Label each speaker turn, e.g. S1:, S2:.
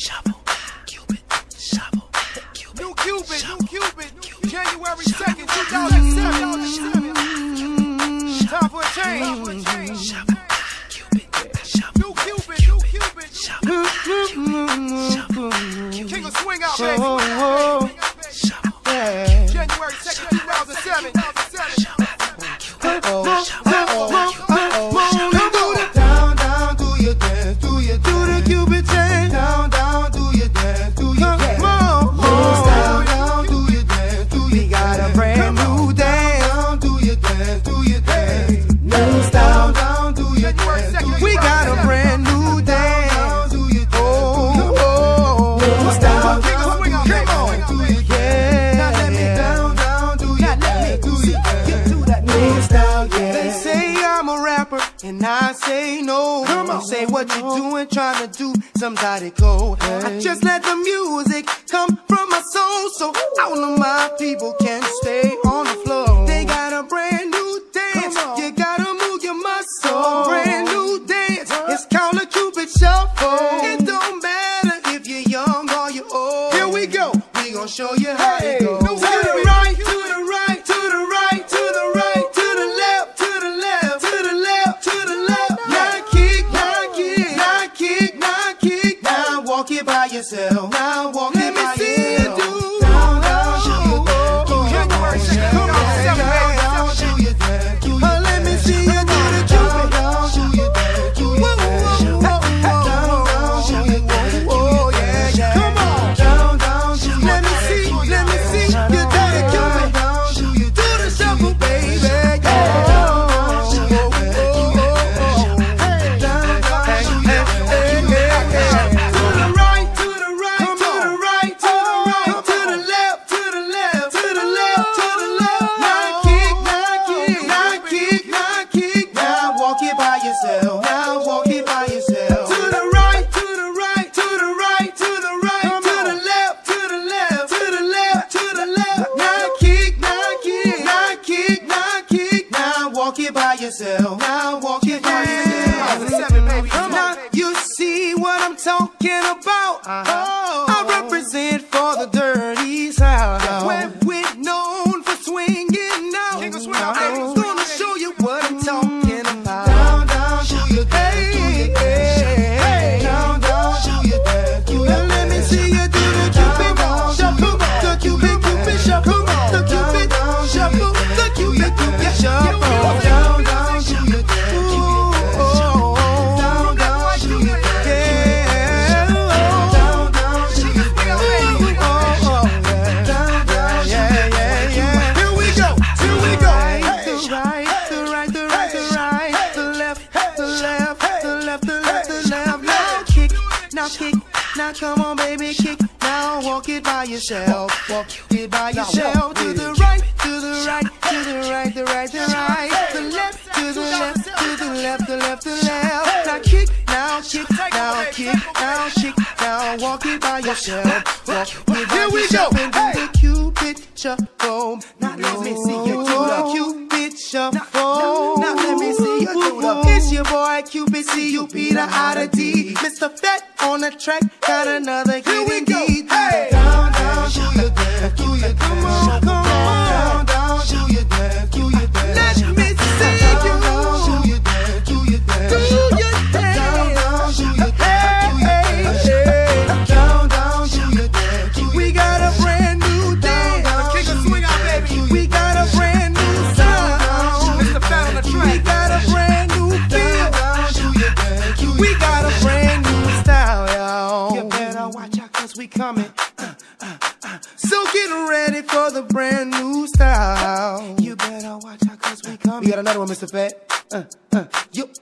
S1: New Cupid, January 2nd, 2007. Time for a change. New Cupid. King of Swing Out, baby. January 2nd, 2007.
S2: Down, do your dance, do the Cupid dance. Down, do your dance, do your dance. Down, do your dance, do your dance. We got a brand new dance. Down, do your dance, do your dance. New style, down, do your dance. We got a brand new dance. Down, do your dance, new style, down, do your dance. Now let me down, do your dance, do your dance. New style, yeah. They say I'm a rapper, and I say no. Don't say what you doing, trying to do somebody go. I just let the music come from my soul, so all of my people can stay on the floor. They got a brand new dance, you gotta move your muscle. Brand new dance, it's called a Cupid Shuffle. It don't matter if you're young or you're old. Here we go, we gon' show you how it goes. To the right, to the right, to the right, to the right, to the left, to the left, to the left, to the left. Now kick, now kick, now kick, now kick. Now walk it by yourself. Now walk it by yourself. Down, January 2nd, 2007, baby. Let me see you do the Cupid. Down, do your dance, do your dance. Oh yeah, yeah. Come on. Down, let me see you do the Cupid. Do the shuffle, baby. Now walk it by yourself. Now you see what I'm talking about. I represent for the dirty South, where we're known for swinging out. I'm gonna show you what I'm talking about. Down, do your dance, do your dance. Down, do your dance, do your dance. Let me see you do the Cupid shuffle, the Cupid shuffle, the Cupid shuffle, the Cupid shuffle. Now come on, baby, kick. Now walk it by yourself. Walk it by yourself. To the right, to the right, to the right, the right, the right. The left, to the left, to the left, the left, the left. Now kick, now kick, now kick, now kick. Now walk it by yourself. Walk it by yourself. And do the Cupid shuffle. Now let me see you do the Cupid shuffle. Now let me see you do the. It's your boy Cupid, C-U-P, the I to D. Mr. Fat on the track, got another hit. Here we go. Hey. Down, do your dance, do your dance. Come on. Down, do your dance, do your dance. Let me see you. Do your dance, do your dance. Do your dance. Down, do your dance, do your dance. Down, do your dance. We got a brand new dance. The King of Swing Out, baby. We got a brand new sound. Mr. Fat on the track. We got a brand new feel. We got a brand new style, y'all. You better watch out, cause we coming. So get ready for the brand new style. You better watch out, cause we coming. We got another one, Mr. Fat.